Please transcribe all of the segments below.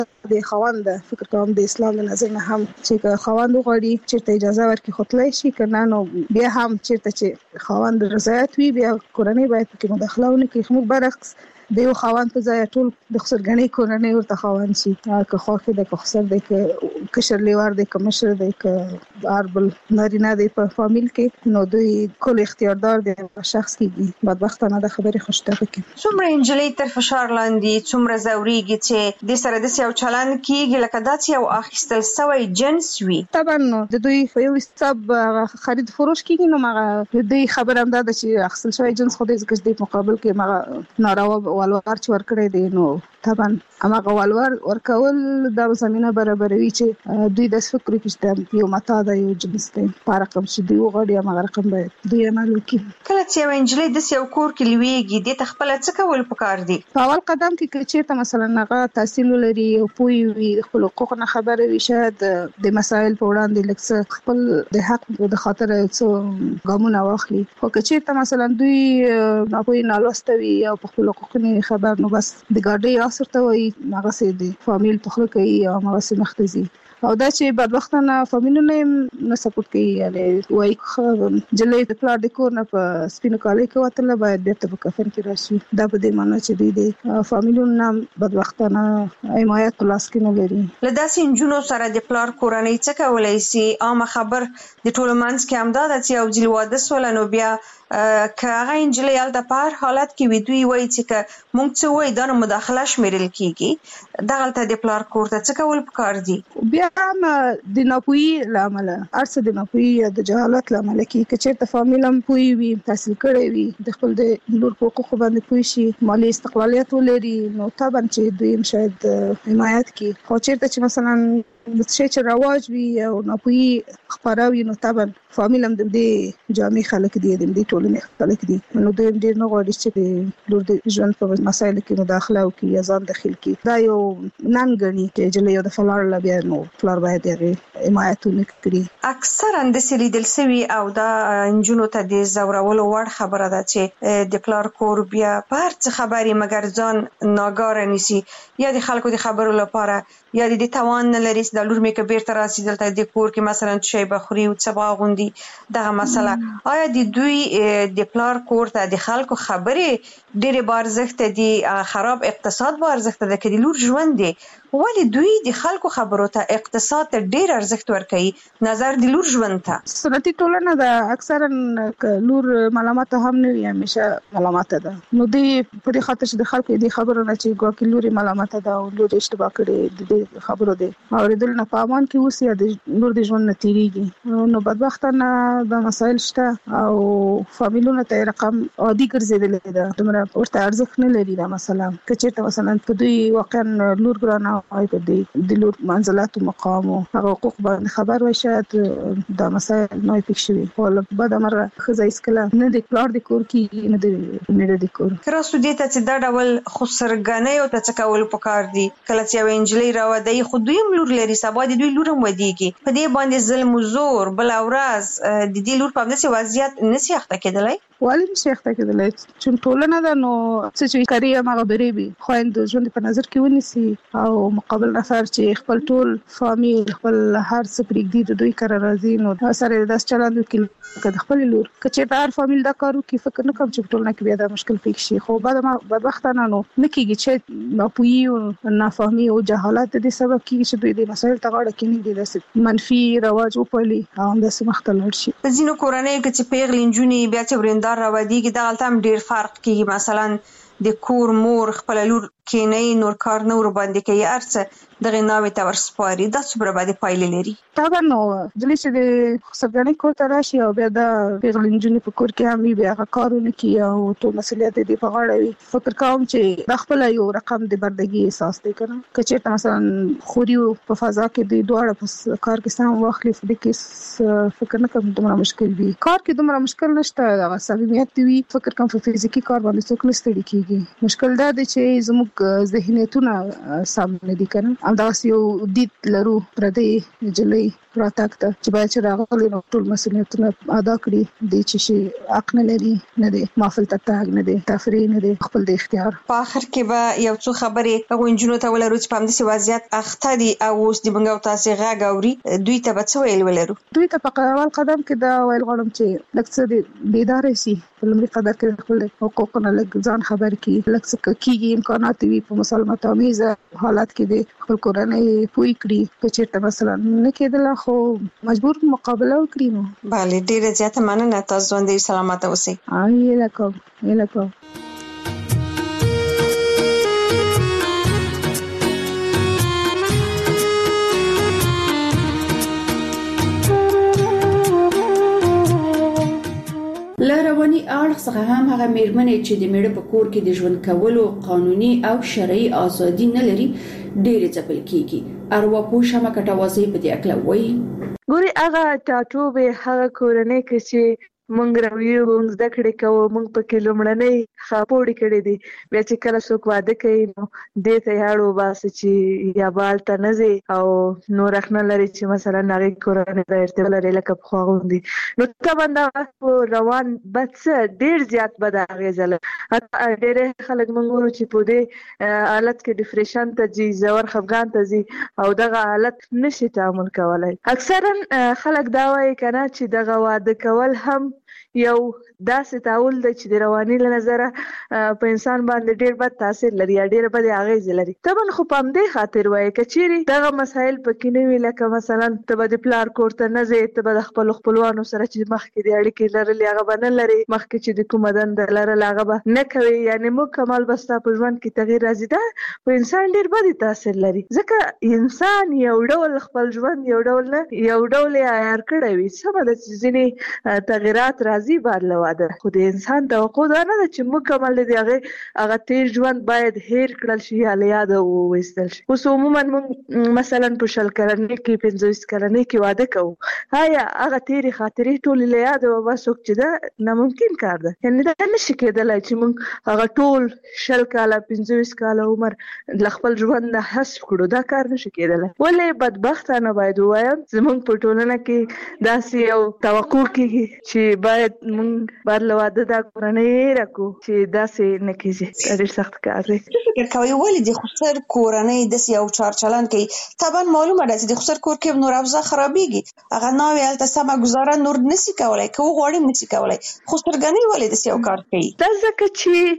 د خاوند فکر کوم د اسلام د نظر نه هم چې خاوند وغواړي چې اجازه ورکړي خپلای شي کنه نو بیا هم چې خاوند رضایت وي بیا کورنۍ باید کې مداخله ونه کړي. خو برعکس د یو خاوند په ځای ټول د خسرګنۍ کورنۍ ورته خاوند شي که خوښ دی که خسر دی که کشر لیوار دی که مشر دی که اربل نارینه دی په فامیل کې نو دوی کل اختیاردار دی شخص کېږي. بدبختانه د خبرې خوشتبه کې څومره انجلۍ تر فشار لاندې څومره زوريږي چې د سره د یو چلن کېږي لکه داسې یو اخیستل سوی جنس وي. طبعا د دوی په یو حساب خرید فروش کېږي نو مغه دوی خبر هم ده چې اخیستل سوی جنس خو د ځکه د مقابل کې مغه ناروا والوار چې ورکړی دی نو طبعا هغه والوار ورکول د زمينه برابروي چې دوی د فکر کې یو متا د یو جنس دی په رقم چې دوی وغواړي هغه رقم باید دوی عمل وکړي. کله چې یو انجلۍ د یو کور کې لویږي د تخپل څه کول پکار دي؟ په اول قدم کې چې مثلا هغه تحصیل لري او پوي وي خپل حقوق نه خبره وي شاید د مسایل په وړاندې لکه خپل د حق د خاطر څو ګامونه واخلي. خو چې مثلا دوی ناپوهي نالوستوي او په خپل حقوق نه خبر نو بس د ګاډي اثر ته وي هغه سي د فامیل په خله کوي او هغه سي مختزي او دا چې بدبختانه فامیلونه نه سپورټ کوي یعنی وای جلې د پلار د کور نه په سپینو کالي کې وتل باید بیرته په کفن کې راشي. دا په دې معنی چې دوی د فامیلونو بدبختانه حمایت لاس کې نه لري. لداسې انجونو سره د پلار کورنۍ څه کولای شي؟ عام خبر د ټولو منځ کې همدا د چې یو ځل واده سول نو بیا که هغه انجلۍ د پار حالت کې وي دوی وایي چې که مونږ څه وایي دا مداخله شمیرل کیږي دغلته د پلار کور ته څه کول پکار دي؟ بیا هم د ناپوهي لامل ارڅ د ناپوهي یا د جهالت لامل کې چې د فامیل هم پوي وي تحصیل کړي وي د خپل د لور حقوق باندې پوي شي مالی استقلالیت ولري نو طبعا چې دوی شاید حمایت کوي. خو چې مثلا د چې رواج وي او ناپوهي خبروي نو طبعا فامیل هم د دې جامع خلک دي د دې ټولنې خلک دي نو دوی ډېر نه غواړي چې لور د ژوند په مسایلو کې مداخله وکړي یا ځان داخل کړي. دا یو ننګني چې جلې د فلار لبیا نو فلار باید یې حمایت وکړي. اکثرا د سلیدل سوي او دا انجونو ته د زورولو وړ خبره ده چې د پلار کور بیا په هر څه خبري مګر ځان ناګاره نيسي یا د خلکو د خبرو لپاره یا د توان نه لري د لور مې کبیر تر راسي دلته د کور کې مثلا شی بخوري او څه باغوندي دغه مسله آیا د دوی د پلار کور ته د خلکو خبرې ډېر بارزخت دي خراب اقتصاد بارزخت ده کې د لور ژوند دي ولی دوی د خلکو خبرو ته اقتصاد ته ډېر ارزښت ورکوي نظر د لور ژوند ته؟ سنتي ټولنه ده اکثرا لور ملامت هم نه وي همیشه ملامت ده نو دوی په خاطر چې د خلکو د خبرو نه چې ګواکې لور ملامت ده او لور اشتباه کړي د خبرو ده اوریدل نه پامان کې اوس یا د لور د ژوند نتیریږي نو بدبختانه د مسایل شته او فامیلونو ته رقم عادي ګرځیدل ده دومره ورته ارزښت نه لري دا مثلا کچېرته مثلا په دوی واقعا لور ګرانه او د لور منزلت او مقام او حقوق باندې خبر وي شاید دا مسایل نه پېښ شي او بعد امر خزایس کله نه د پلار د کور کې نه د میړه د کور کراسو دې ته چې دا ډول خسرګنۍ او ته کول پکار دي کله چې یو انجلۍ راوړي خو دوی لور لري سبا د دوی لور هم ودیږي په دې باندې ظلم او زور بل اورز د دې لور په داسې وضعیت نشي اخته کېدلای ولی نشي اخته کېدلای چې ټولنه ده نو چې کاری هغه بریبي خو د ژوند په نظر کې ونیسي او مقابل نفر چې خپل ټول فامیل خپل هر څه پرېږدي د دوی کار راځي نو سره داس چلند وکړي که خپل لور کچې هر فامیل دا کارو کې فکر نه کوم چې ټولنه کې بیا دا مشکل پېښ شي خو بعد ما بدبختانه نو نکېږي چې ناپوهي او نافهمي او جهالت د سبب کېږي چې دوی د مسایل ته غاړه کېنږدي داسې منفي رواج وپالي او داسې مختل ورشي. په ځینو کورنیو کې چې پیغلې نجونې بیا چې ورندار راوړي دغلته هم ډېر فرق کېږي مثلا د کور مور خپل لور کینې نور کار نور باندې کوي ارڅ دغه ناوې ته ورسپاري دا څومره باندې پایلې لري؟ طبعا نو جلې چې د خسرګنۍ کور ته راشي او بیا د پیغلې نجونې په کور کې هم بیا کارونه کوي او ټول مسؤلیت دې په غاړه وي فکر کوم چې د خپل یو رقم د بردګي احساس دی کنه کچې مثلا خوري په فضا کې د دوړه په کار کې سم واخلي د کې فکر نه کوم دومره مشکل وي کار کې دومره مشکل نشته د صمیمیت وي فکر کوم په فزیکی کار باندې څوک نه ستړي کیږي مشکل دا دی چې زموږ زموږ ذهنیتونه سم نه دي کنه. همداسې یو دید لرو پردې نجلۍ راتګ ته چې باید چې راغلي نو ټول مسؤلیتونه ادا کړي، د چې شي حق نه لري، نه دی مافل تتاګ، نه دی تفریح، نه دی خپل د اختیار. په اخر کې به یو څو خبرې هغو نجونو ته ولرو چې په همداسې وضعیت اخته دي او اوس د موږ او تاسې غږ اوري، دوی ته به څه ویل ولرو؟ دوی ته په اول قدم کې دا ویل غواړم چې لږ څه بیدار شي، په لومړي قدر کې خپل حقوقونه لږ ځان خبر کړي، لږ څه کېږي امکانات وي په مسالمت آمیزه حالت کې د خپل کورنۍ پوي کړي، که چېرته مثلا نه کېدله خو مجبور مقابله وکړي. نو بله، ډېره زیاته مننه، تاسو ژوندۍ سلامته اوسئ. هیله کوم. له رواني اړخ څخه هم هغه میرمنې چې د میړه په کور کې د ژوند کولو قانوني او شرعي ازادي نه لري ډېر ځپل کیږي. ارواپوه شمه کټوازی په دې اړه وایي. ګوري هغه ټاټوبه هغه کورنۍ کې چې مونږ راویو مونږ زده کړې کوو، مونږ پکې لومړنۍ خاپوړې کړې دي، بیا چې کله څوک واده کوي نو دې ته یاړو باسي چې یا بال ته نه ځي او نور اخنه لري چې مثلا هغې کورنۍ د ارتباط لري لکه پخوا غوندې. نو طبعا دا روان بد څه ډېر زیات بد اغېزه لري. ډېری خلک مونږ ګورو چې په دې حالت کې ډپریشن ته ځي، ژور خفګان ته ځي او دغه حالت نشي تعامل کولی. اکثرا خلک دا وایي که نه چې دغه واده کول هم یو داسې تعامل دی چې د رواني له نظره په انسان باندې ډېر بد تاثیر لري یا ډېر بد اغېزې لري. طبعا خو په همدې خاطر وایي که چیرې دغه مسایل پکې نه وي، لکه مثلا ته به د پلار کور ته نه ځې، ته به د خپلو خپلوانو سره چې مخکې د اړیکې لرلې هغه به نه لرې، مخکې چې د کومه دنده لرله هغه به نه کوې، یعنې مکمل به ستا په ژوند کې تغییر راځي. دا په انسان ډېر بد تاثیر لري، ځکه انسان یو ډول خپل ژوند یو ډول نه یو ډول یې عیار کړی وي. سمه ده چې ځینې تغیرات راځي بعد له واده، خو د انسان توقع دا نه ده چې مکمل د هغه تیر ژوند باید هیر کړل شي یا له یاده وویستل شي. اوس عموما موږ مثلا په 20 کلنۍ کې 25 کلنۍ کې واده کوو، آیا هغه تیرې خاطرې ټولې له یاده وباسو چې دا ناممکن کار ده؟ یعنې دا نشي کېدلی چې موږ هغه ټول 20 کاله 25 کاله عمر له خپل ژوند نه حذف کړو، دا کار نشي کېدلی. ولې بدبختانه باید ووایم زموږ په ټولنه کې داسې یو توقع کېږي چې باید موږ بعد له واده دا کورنۍ راکو چې داسې نه کېږي. دا ډېر سخت کار دی. فکر کوئ ولې د خسر کورنۍ داسې یو چارچلن کوي؟ طبعا معلومه ده چې د خسر کور کې نور اوضاع خرابېږي، هغه ناوې هلته سمه ګزاره نور نشي کولی، که وغواړي هم نشي کولی. خسرګنۍ ولې داسې یو کار کوي؟ دا ځکه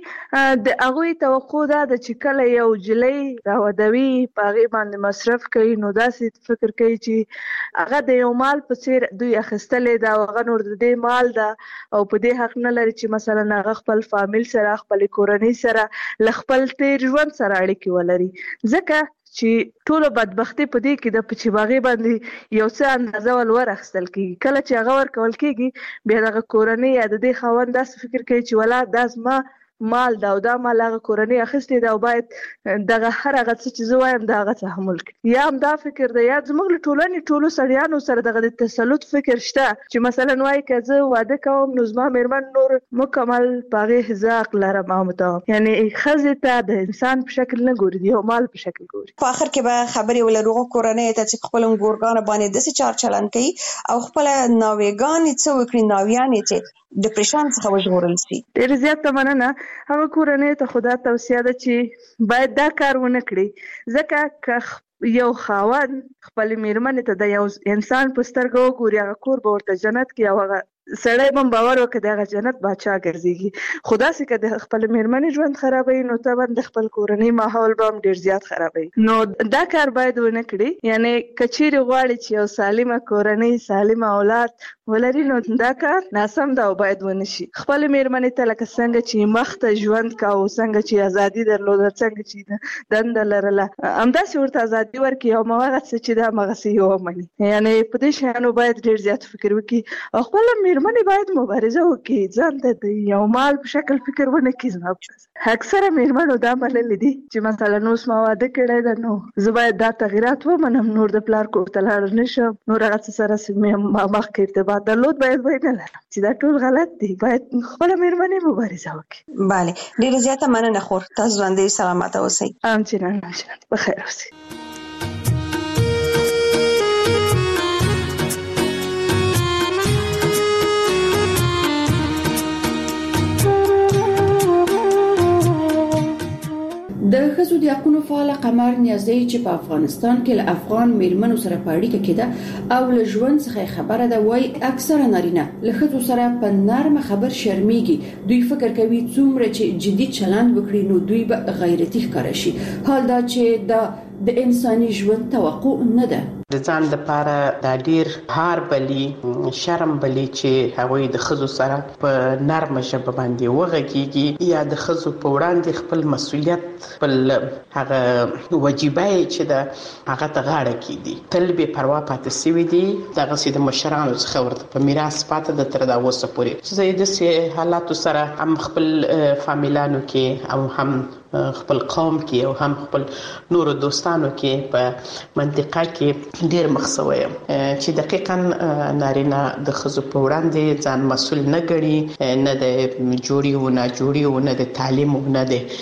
چې د هغوی توقع دا ده چې کله یو نجلۍ راودوي په هغې باندې مصرف کوي، نو داسې فکر کوي چې هغه د یو مال په څېر دوی اخیستلې ده او هغه نور د دې مال ده او په دې حق نه لري چې مثلا هغه خپل فامیل سره خپل کورنۍ سره له خپل تیر ژوند سره اړیکې ولري. ځکه چې ټولو بدبختي په دې کې د چې باغې باندې یو څه اندازه ول اخیستل کېږي. کله چې هغه ورکول کېږي بیا دغه کورنۍ یا د دې خاوند داسې فکر کوي چې ولا دا زما مال دا او دا مال هغه کورنۍ اخیستی ده او باید دغه هر هغه څه چې زه وایم د هغه تحمل کړي. یا هم دا فکر ده یا زموږ له ټولنې ټولو سړیانو سره دغه د تسلط فکر شته چې مثلا وایي که زه واده کوم نو زما مېرمن نور مکمل په هغې زه حق لرم او متوم، یعنې ښځې ته د انسان په شکل نه ګوري، د یو مال په شکل ګوري. په آخر کې به خبرې ولرو کورنۍ ته چې خپل ګورګانو باندې داسې چار چلن کوي او خپل ناوېګانې څه وکړي، ناویانې چې ډپریشن څخه وژغورل شي. ډېر زیاته مننه. هغه کورنۍ ته خو دا توصیه ده چې باید دا کار ونه کړي، ځکه که یو خاوند خپل مېرمنې ته د یو انسان په سترګه وګوري هغه کور به ورته جنت کړي او هغه سړی به باور وکړي د هغه جنت باچا ګرځېږي. خو داسې که د خپل مېرمنې ژوند خرابوي نو طبعا د خپل کورنۍ ماحول به هم ډېر زیات خرابوي. نو دا کار باید ونه کړي. یعنې که چیرې غواړي چې یو سالمه کورنۍ سالمه اولاد ولري نو دا کار ناسم ده او باید ونه شي. خپل مېرمنې ته لکه څنګه چې مخته ژوند کوو، څنګه چې ازادي درلوده، څنګه چې دنده لرله، همداسې ورته ازادي ورکړي او هماغه څه چې ده هماغسې یې ومني. یعنې په دې شیانو باید ډېر زیات فکر وکړي او خپله مېرمنې باید مبارزه وکړي، ځان ته د یو مال په شکل فکر ونه کړي. اکثره مېرمنو دا منلي دي چې مثلا اوس ما واده کړی ده نو زه باید دا تغیرات ومنم، نور د پلار کور ته لاړ نه شم، نور هغه څه سره مخکې ارتباط اعتماد درلود باید نه لرم چې دا ټول غلط دي. باید خپل مېرمنې مبارزه وکړي. بله، ډیره زیاته مننه خور. تاسو ژوندۍ سلامت اوسئ. همچنان بخیر اوسئ. د ښځو د حقوقو فعال قمر نیازی چې په افغانستان کې له افغان میرمنو سره په اړیکه کې ده او له ژوند څخه خبره ده، وای اکثره نارینه له ښځو سره په نرمه خبر شرمېږي. دوی فکر کوي څومره چې جدي چلند وکړي نو دوی به غیرتي ښکار شي، حال دا چې د انساني ژوند توقع نه ده. د ځان لپاره دا ډیر هار بلی شرم بلی چې هغوی د ښځو سره په نرمه ژبه باندې وغږیږي یا د ښځو په وړاندې خپل مسؤلیت خپل هغه واجبای چې د هغه ته غاړه کیدي تل به پروا پاتې سوي دي. دغه سي د مشرانو څخه ورته په میراث پاتې د تر دا وسه پورې چې زه د سي حالاتو سره هم خپل فامیلانو کې او هم خپل قوم کې او هم خپل نور دوستانو کې په منطقه کې ډیر مخسویم چې دقیقاً نارینه د ښځو په وړاندې ځان مسؤل نه ګڼي، نه د جوړي او نه جوړي او نه د تعلیم او نه د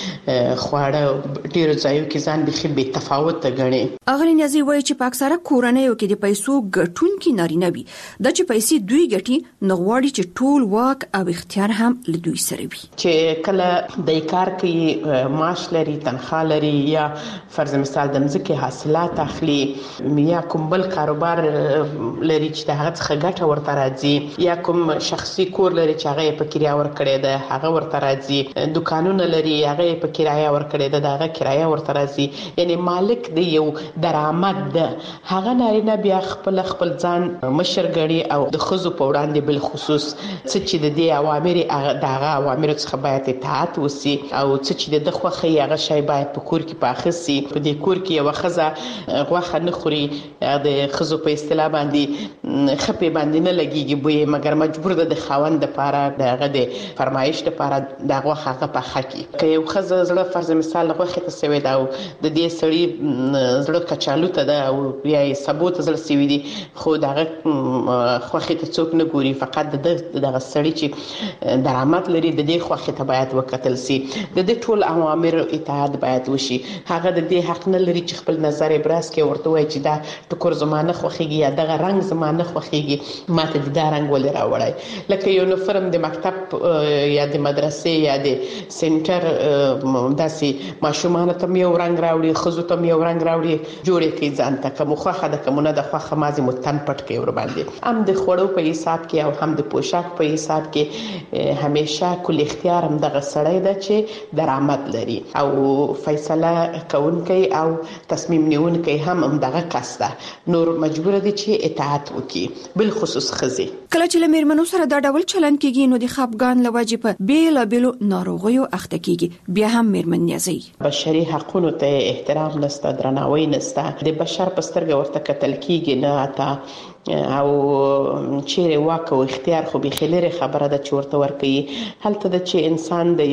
خواړه ډیر ځایو کې ځان بخي به تفاوت ګڼي. اغلی نیازی وایي چې په اکثره کورنیو کې د پیسو ګټونکي نارینه وي، د چې پیسې دوی ګټي نه غواړي چې ټول واک او اختیار هم له دوی سره وي. چې کله د کار کوي معاش لري، تنخواه لري یا فرض مثال د مځکې حاصلات اخلي یا کوم بل کاروبار لري چې د هغه څخه ګټه ورته راځي یا کوم شخصي کور لري چې هغه په کرایه ورکړي ده هغه ورته راځي، دکانونه لري هغه په کرایه ورکړي ده هغه کرایه ورته راځي، یعنی مالک دی یو درآمد ده. هغه نارینه بیا خپل ځان مشر ګڼي او د ښځو په وړاندې بل خصوص چې د دې اوامر دغه اوامر څخه باید اطاعت وسی او چې د خوخه هغه شی باید په کور کې پاخسي. په دې کور کې یو خزه غوخه نه خوري، د خزو په اصطلاح باندې خپې باندې نه لګيږي بوې، مګر مجبور ده د خاوند لپاره دغه د فرمایش لپاره د غوخه هغه په حقي کې یو خزه زړه فرض مثال غوخه ته سوي دا د دې سړی زړه کچالو ته ده او یا ثبوت زړه سوي دي، خو دغه خوخه ته څوک نه ګوري، فقط دغه سړی چې درآمد لري د دې خوخه ته باید وکتل سي. د دې ټول اوامر اطاعت باید وشي. هغه د دې حق نه لري چې خپل نظر ابراز کوي ورته وایي چې دا ټکر زمانه خوخيږي یا دغه رنگ زمانه خوخيږي، ماته د دا رنگ ولې راوړای. لکه یونیفورم د مکتب یا د مدرسې یا د سنټر داسې ماشومان ته یو رنگ راوړي، خزو ته یو رنگ راوړي، جوړې کوي ځان ته کوم خوخه د کومه د خوخه مازی متن پټ کوي ور باندې. هم د خوړو په حساب کې او هم د پوشاک په حساب کې همیشه کل اختیار هم دغه سړی ده چې درآمد لري او فیصله کوونکی او تصمیم نیونکی هم دغه کس ده. نور مجبور دي چې اطاعت وکړي، بل خصوص خزي. کله چې لمرمنو سره دا ډول چلند کیږي نو د خپګان لوجې په بیلابیلو ناروغیو اخته کیږي. بیا هم میرمن نیازی بشري حقوقو ته احترام نشته، درناوی نشته، د بشر په سترګه ورته کتل کیږي نه اته او چیرې واک او اختیار خو به خلره خبره ده چې ورته ورکي. هلته د چې انسان د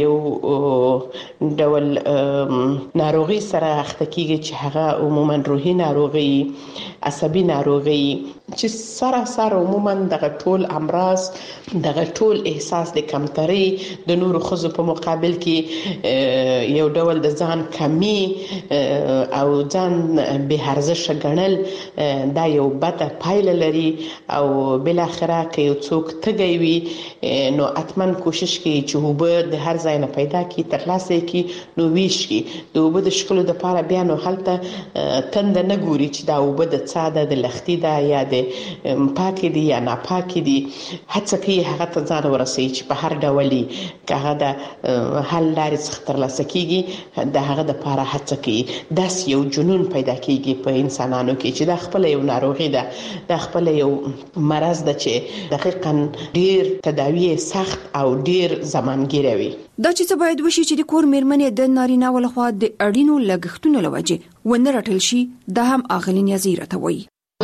یو ډول ناروغي سره اخته کیږي چې هغه عموما روحي ناروغي، عصبي ناروغي چې سره عموما دغه ټول امراض، دغه ټول احساس د کمتري د نورو خزو په مقابل کې یو ډول د ځان کمی او ځان به ارزښت ګڼل دا یو بد پایله لري او بل اخره کې یو څوک تګي وي نو اتمن کوشش کوي چې وبه د هر ځای نه پیدا کی ترلاسه کی نو ویش کی د وبه د شکل د لپاره بیا نو هلته تند نه ګوري چې دا وبه د ساده د لختي دا یا د پاکي دي یا نه پاکي دي، هڅه کوي هغه ته ځان ورسي چې په هر ډولي هغه د حل لارې څخه ترلاسه کیږي د هغه د لپاره هڅه کوي. داس یو جنون پیدا کیږي په انسانانو کې چې دا خپل یو ناروغي ده، دا خپل یو مرض ده چې دقیقاً ډیر تداوی سخت او ډیر زمانګیروي. دا چې باید وشي چې د کور میرمنې د نارینه ولخوا د اړینو لګښتونو لوجه ونه رټل شي، دا هم اغلی نیازی راته وایي.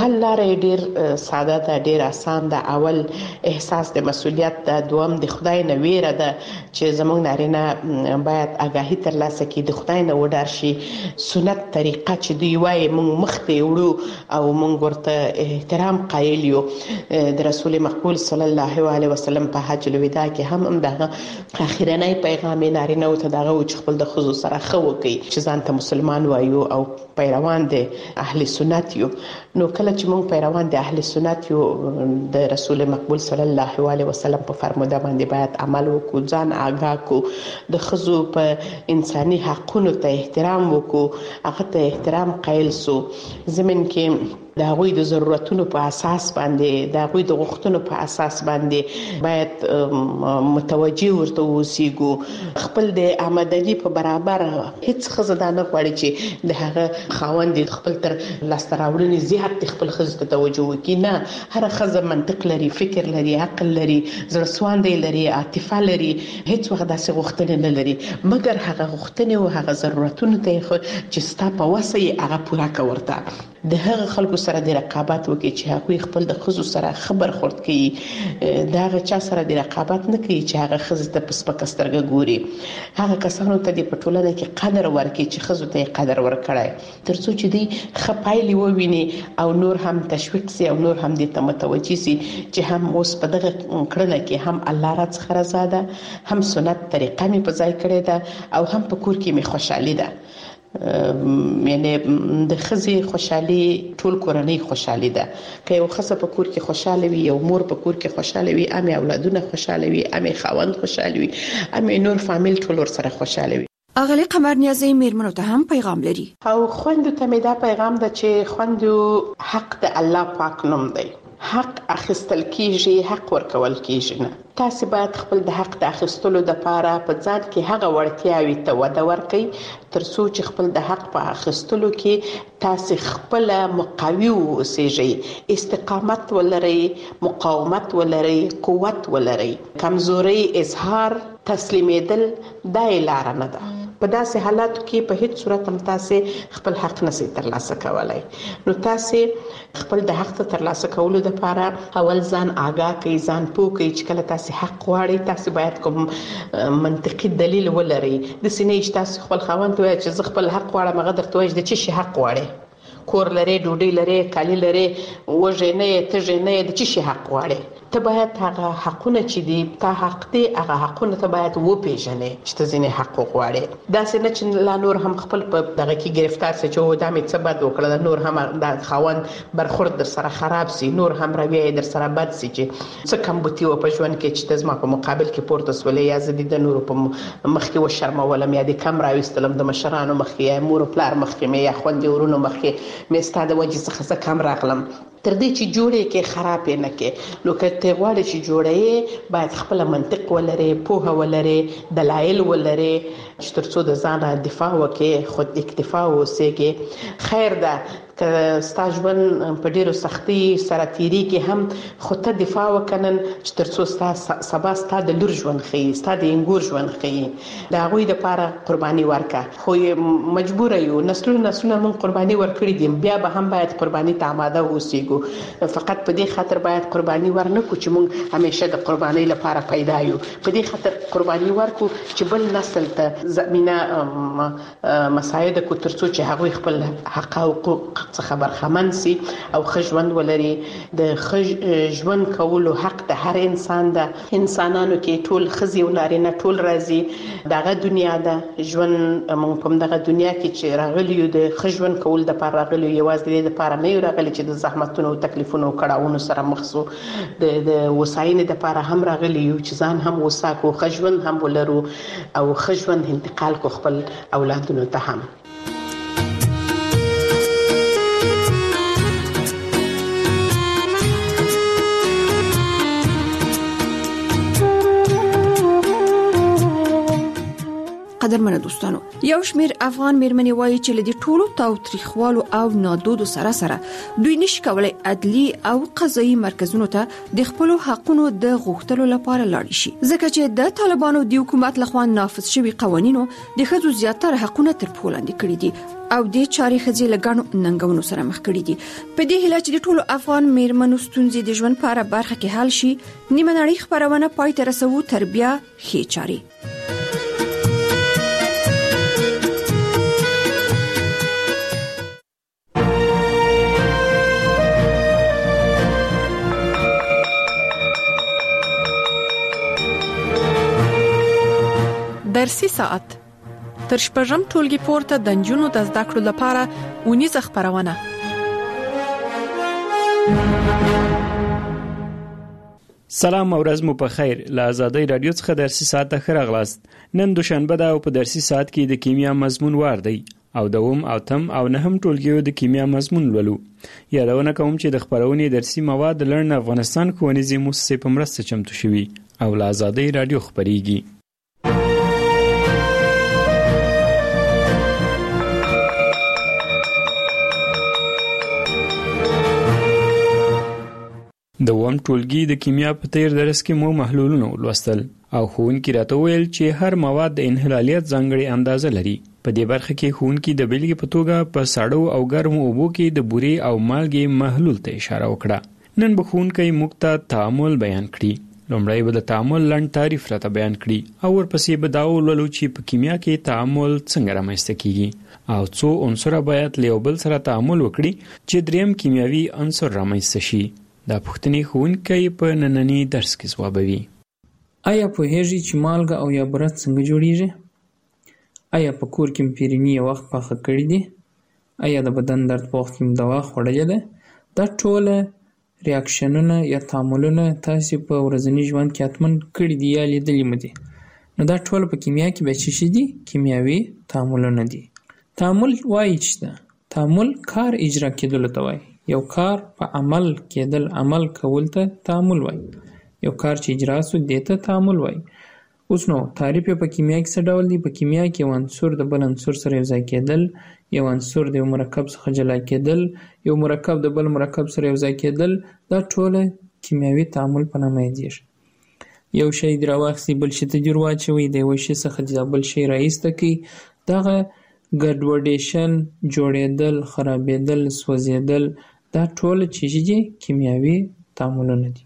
حل لاره ډیر ساده ده، ډیر آسان ده. اول احساس د مسؤلیت ده، دوم د خدای نه ویره ده چې زموږ نارینه باید آگاهی ترلاسه کړي، د خدای نه وډار شي. سنت طریقه چې دوی وایي موږ مخ ته وړو او موږ ورته احترام قایل یو. د رسول مقبول صلی الله علیه وسلم په حج الوداع کې هم دغه اخیرنی پیغام نارینه او ته دغه چې خپل د ښځو سره ښه وکړي، چې ځان ته مسلمان وایو او پیروان د اهل سنت یو. نو کله چې موږ پیروان د اهل سنت یو، د رسول مقبول صلی الله علیه وسلم په فرموده باندې باید عمل وکړو، ځان آگاه کو، د ښځو په انساني حقونو ته احترام وکړو، هغه ته احترام قایل سو. زمين کې د هغوی د ضرورتونو په اساس باندې، د هغوی د غوښتنو په اساس باندې باید متوجي ورته اوسېږو. خپل د آمدنی په برابر هیڅ ښځه دا نه غواړي چې د هغه خاوند خپل تر لاسته راوړنې زیات خپل ښځې ته توجه وکړي. نه، هر ښځه منطق لري، فکر لري، عقل لري، زړه سواندی لري، عاطفه لري، هیڅ وخت داسې غوښتنې نه لري، مګر هغه غوښتنې او هغه ضرورتونه ته چې ستا په وسه یې هغه پوره کړه. ورته د هغه خلکو سره د رقابت وکړي چې هغوی خپل د ښځو سره خبر خورد کوي، د هغه چا سره د رقابت نه کوي چې هغه ښځې ته په سپکه سترګه ګوري. هغه کسانو ته د په ټولنه کې قدر ورکړي چې ښځو ته یې قدر ورکړی، تر څو چې دوی ښه پایلې وویني او نور هم تشویق سي او نور هم دې ته متوجي سي چې هم اوس په دغه کړنه کې هم الله را څخه رضا ده، هم سنت طریقه مې په ځای کړې ده او هم په کور کې مې خوشحالي ده. یعنی د ښځې خوشحالي ټول کورنۍ خوشحالي ده. که یو ښځه په کور کې خوشاله وي، یو مور په کور کې خوشاله وي، امې اولادونه خوشاله وي، امې خاوند خوشاله وي، امې نور فامیل ټول ورسره خوشاله وي. اغلی قمر نیازی میرمنو ته هم پیغام لري او خوندو ته مې دا پیغام ده چې خوندو حق د الله پاک نوم دی. حق اخیستل کیږي، حق ورکول کیږي نه. تاسو باید خپل د حق د اخیستلو د پاره په ځان کې هغه وړتیاوي ته وده ورکړئ تر څو چې خپل د حق په اخیستلو کې تاسو خپل مقاوي اوسئ، استقامت ولرئ، مقاومت ولرئ، قوت ولرئ. کمزوري اظهار، تسلیمیدل دا لار نه ده. په داسې حالاتو کې په هیڅ صورت هم تاسو خپل حق نشئ ترلاسه کولای. نو تاسو خپل د حق ترلاسه کولو لپاره اول ځان آگاه کړئ، ځان پوه کړئ چې کله تاسو حق غواړئ تاسو باید کوم منطقي دلیل ولرئ. د سینې تاسو خپل خاوند ته چې زه خپل حق غواړم، هغه درته وایي د چی شي حق غواړي؟ کور لري، ډوډۍ لري، کالی لري، وژې نه تژې نه، د چی شي حق غواړي؟ ته باید هغه حقونه چې دي تا حق دي هغه حقونه ته باید وپیژنې چې ته ځینې حق غواړې. داسې نه چې لا نور هم خپل په دغه کې گرفتار سي چې و دا مې څه بد وکړه، نور هم د خاوند برخورد در سره خراب سي، نور هم رویه در سره بد سي چې څه کم بوتي و په ژوند کې چې ته زما په مقابل کې پورته سولې، یا زه د نورو په مخ کې وشرمولم، یا د کم راوستلم د مشرانو مخ کې، یا مور پلار مخ کې، یا خوندې ورونو مخ کې مې ستا د وجې څخه زه کم راغلم. تر دې چې جوړې کې خراب نه کې. نو که ته غواړې چې جوړې باید خپل منطق ولري، پوهه ولري، دلایل ولري چې تر څو د ځان دفاع وکړي، خود اکتفا وسېږي. خیر ده که ستا ژوند په ډیرو سختي سره تیری کې هم خو ته دفاع وکنن چې تر څو ستا سبا ستا د لور ژوند ښیي، ستا د انګور ژوند ښیي. د هغوی دپاره قرباني ورکړه. خو مجبوره یو، نسلونه موږ قرباني ورکړي دي، بیا به هم باید قرباني ته آماده اوسېږو. فقط په دې خاطر باید قرباني ورنکړو چې موږ همیشه د قرباني لپاره پیدا یو. په دې خاطر قرباني ورکړو چې بل نسل ته زمینه مساعده کو تر څو چې هغوی خپل حق او حقوق څخه برخمن سي او ښه ژوند ولري. د ښه ژوند کولو حق د هر انسان ده. انسانانو کې ټول ښځې او نارینه ټول راځي. دغه دنیا ده ژوند، موږ په دغه دنیا کې چې راغلي یو د ښه ژوند کول د پاره راغلي یو، یوازې د دې لپاره نه یو راغلي چې د زحمتونو او تکلیفونو او کړاوونو سره مخ سو. د وساینې لپاره هم راغلي یو چې ځان هم وساکو، ښه ژوند هم ولرو او ښه ژوند انتقال کو خپل اولادونو ته هم. قدرمنو دوستانو، یو شمیر افغان میرمنې وایي چې لدی ټولو تاوتریخوالو او نادودو سره دوی نشي کولای عدلی او قضایي مرکزونو ته د خپل حقونو د غوښتلو لپاره لاړ شي، ځکه چې د طالبانو د حکومت لخوا نافذ شوی قوانینو د ښځو زیاتره حقونه تر پښو لاندې کړي دي او د چاري ښځې لګانو ننګونو سره مخ کړي دي. په دې هیله چې د ټولو افغان میرمنو ستونزې د ژوند په اړه برخه کې حل شي، نیمه نړۍ خبرونه پای ته رسوو تر بیا ښې چاري. درسي ساعت تر شپږم ټولګي پورته د نجونو د زده کړو لپاره اونیزه خبرونه. سلام او ورځ مو په خیر. له آزادۍ رادیو څخه درسي ساعت ته ښه راغلاست. نن دوشنبه ده او په درسي ساعت کې د کیمیا مضمون وار دی او دوم او تم او نهم ټولګیو د کیمیا مضمون لولو. یادونه کوم چې د خبرونې درسي مواد لړن افغانستان ښوونیزې مؤسسې په مرسته چمتو شوي او له آزادۍ رادیو خبريږي. د وم ټولګي د کیمیا په تیر درس کې مو محلولونه ولوستل او ښوونکي راته ویل چې هر مواد د انحلالیت ځانګړې اندازه لري. په دې برخه کې ښوونکي د بیلګې په توګه په ساړو او ګرمو اوبو کې د بورې او مالګې محلول ته اشاره وکړه. نن به ښوونکی موږ ته تعامل بیان کړي. لومړی به د تعامل لنډ تعریف راته بیان کړي او ورپسې به دا ولولو چې په کیمیا کې تعامل څنګه رامنځته کیږي او څو عنصره باید له یو بل سره تعامل وکړي چې دریم کیمیاوي عنصر رامنځته شي. دا پوښتنې ښوونکی په ننني درس کې ځوابوي. آیا پوهیږئ چې مالګه او یا بوره څنګه جوړیږي؟ آیا په کور کې مو پیرني یو وخت پاخه کړي دي؟ آیا د بدن درد په وخت کې مو دوا خوړلې ده؟ دا ټوله ریاکشنونه یا تعاملونه تاسو په ورځني ژوند کې حتمن کړي دي یا لیدلي مو دي. نو دا ټول په کیمیا کې به څه شي دي؟ کیمیاوي تعاملونه دي. تعامل وایي چې تعامل کار اجرا کېدل ته وایي. یو کار په عمل کېدل، عمل کول ته تعامل وایي. یو کار چې اجرا سو دیته تعامل وایي. اوس نو تعریف په کیمیا کې څه ډول دی؟ په کیمیا کې یو عنصر د بل عنصر سره یو ځای کېدل، یو عنصر د یو مرکب څخه جلا کېدل، یو مرکب د بل مرکب سره یو ځای کېدل، دا ټول کیمیاوي تعامل په نامه یادېږي. یو شی دی راواخلئ بل شي ته جوړ واچوئ، د یو شي څخه د بل شی رایسته کړئ. دغه ګډوډیشن، جوړېدل، خرابېدل، سوځېدل، دا ټول چې دي کیمیاوي تعاملونه دي.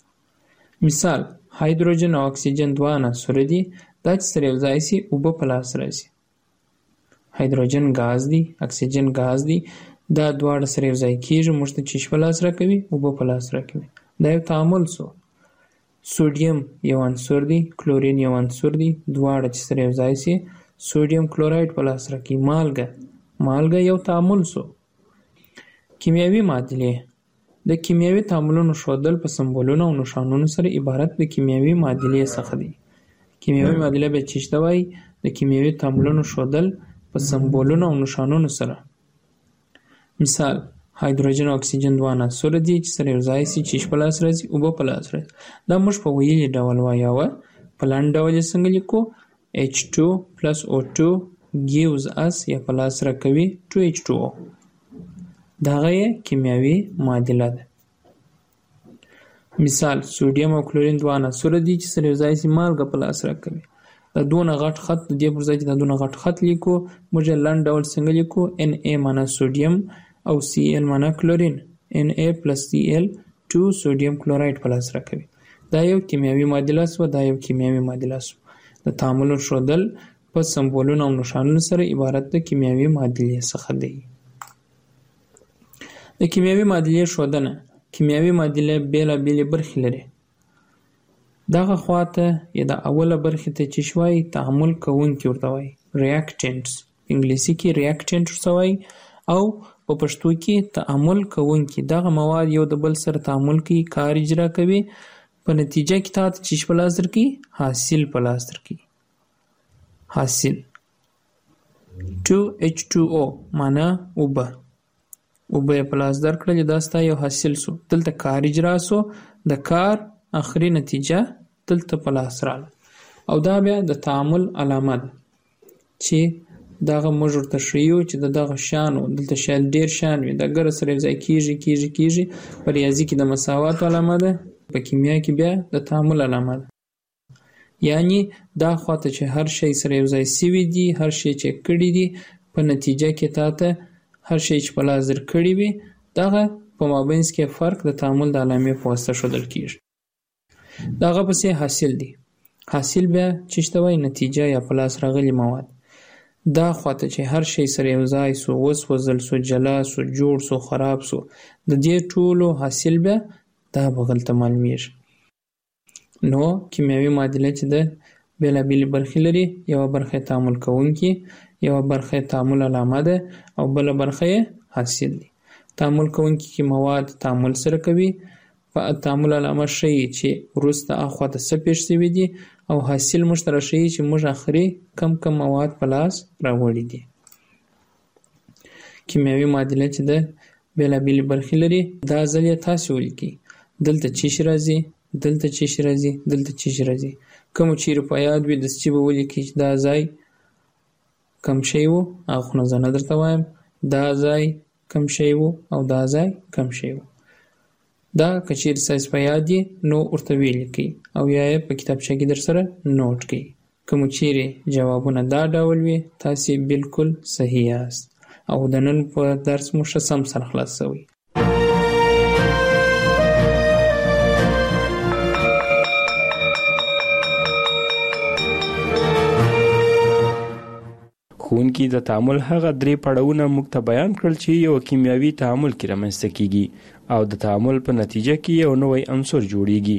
مثال هایدروجن او اکسیجن دوه عناصر دي. دا چې سره یو ځای شي اوبه په لاس راځي. هایدروجن ګاز دی، اکسیجن ګاز دی. دا دواړه سره یو ځای کېږي، موږ ته چیش په لاس راکوي، اوبه په لاس راکوي. دا یو تعامل سو. سوډیم یو عنصر دی، کلورین یو عنصر دی. دواړه چې سره یو ځای شي سوډیم کلورایډ په لاس راکوي. مالګه یو تعامل سو. کیمیاوي معادلې د کیمیاوي تعاملونو ښودل په سمبولونو او نښانونو سره عبارت د کیمیاوي معادلې څخه دی. کیمیاوي معادله به څه ته وایي؟ د کیمیاوي تعاملونو ښودل په سمبولونو او نښانونو سره. مثال هایدروجن او اکسیجن دوه عناصر دي چې سره یو ځای شي چې په لاس راځي، اوبه په لاس راځي. دا موږ په ویلي ډول وایو. په لاندې ډول یې څنګه لیکو؟ H2 plus O2 gives us یا په لاس راکوي 2H2O. دغه کیمیاوي معادله ده. مثال سوډیم او کلورین دوه عناصر دي چې سره یو ځای شي مالګه په لاس راکوي. دا دونه غټ خط د دې پر ځای چې دا دونه غټ خط لیکو، موږ لاندې ډول څنګه لیکو؟ Na معنا سوډیم او Cl معنا کلورین. Na plus Cl 2 سوډیم کلورایډ په لاس راکوي. دا یو کیمیاوي معادله سو. دا یو کیمیاوي معادله سو. د تعامل ښودل په سمبولونو او نښانونو سره عبارت د کیمیاوي معادلې څخه دی. د کیمیاوي معادلې ښودنه. کیمیاوي معادله بېلابېلې برخې لري. دغه خواته یا د اوله برخې ته چې وایي تعامل کوونکي ورته وایي، ریاکټنټس. انګلیسي کې ریاکټنټ ورته وایي او په پښتو کې تعامل کوونکي. دغه مواد یو د بل سره تعامل کوي، کار اجرا کوي، په نتیجه کې تا ته چې په لاس درکوي؟ حاصل په لاس درکوي. حاصل 2H2O معنا اوبه. اوبه په لاس درکړلې، دا ستا یو حاصل سو. دلته کار اجرا سو، د کار اخري نتیجه دلته په لاس راغله او دا بیا د تعامل علامه ده. چې دغه موږ ورته ښیو چې دغه شیانو دلته شاید ډېر شیان وي دا ګره سره یوځای کېږي په ریاضي کې د مساوات علامه ده په کیمیا کې بیا د تعامل علامه ده یعنی دا خواته چې هر شی سره یوځای سوي دي هر شی چې کړي دي په نتیجه کې تاته هر شی چې په لاس در کړي وي دغه په مابینځ کې فرق د تعامل د علامې په واسطه ښودل کېږي دغه پسې حاصل دی حاصل بیا چې ته وایي نتیجه یا په لاس راغلي مواد دا خواته چې هر شی سره یوځای سو وسوځل سو جلا سو جوړ سو خراب سو د دې ټولو حاصل بیا دا بغلته معلومیږي نو کیمیاوي معادله چې ده بېلابېلې برخې لري یوه برخه تعامل کوونکې یوه برخه تعامل علامه ده او بله برخه حاصل دی تعامل کوونکې کې مواد تعامل سره کوي په تعامل علامه ښیي چې وروسته اخواته څه پېښ شوي دي او حاصل موږ ته راښیي چې موږ آخري کم مواد په لاس راوړي دي کیمیاوي معادله چې ده بېلابېلې برخې لري دا ځل یې تاسې ولیکئ دلته چې شي راځي دلته چې شي راځي دلته چې شي راځي کوم چیرې په یاد وي دستي به ولیکئ چې دا ځای کم شی و هغه خو نه زه نه درته وایم دا ځای کم شی و او دا ځای کم شی و دا که چیرې ستاسې په یاد یې نو ورته ولیکئ او یا یې په کتابچه کې در سره نوټ کړئ کوم چیرې جوابونه دا ډول وي تاسې بالکل صحیح یاست او د نن په درس مو ښه سم سره خلاص شوی ښوونکي د تعامل هغه درې پړاوونه موږ ته بیان کړل چې یو کیمیاوي تعامل کې رامنځته کیږي او د تعامل په نتیجه کې یو نوی عنصر جوړیږي